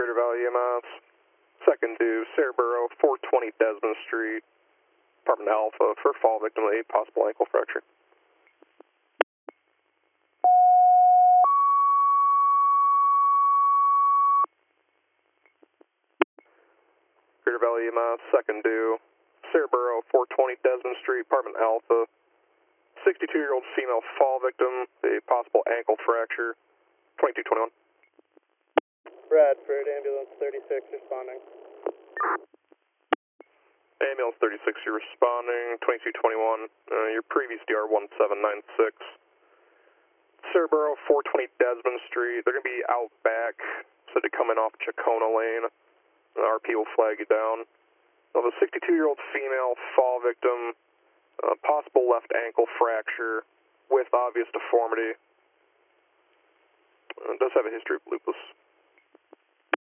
Greater Valley EMS, second to Cerebro, 420 Desmond Street, Apartment Alpha, for fall victim with a possible ankle fracture. Greater Valley EMS, second to Cerebro, 420 Desmond Street, Apartment Alpha, 62-year-old female fall victim, a possible ankle fracture, 2221. Bradford, ambulance 36 responding. Ambulance 36, you're responding, 2221, your previous DR 1796. Cerebro, 420 Desmond Street, they're going to be out back, so to come in off Chacona Lane. RP will flag you down. Of a 62-year-old female fall victim, possible left ankle fracture with obvious deformity. Does have a history of lupus.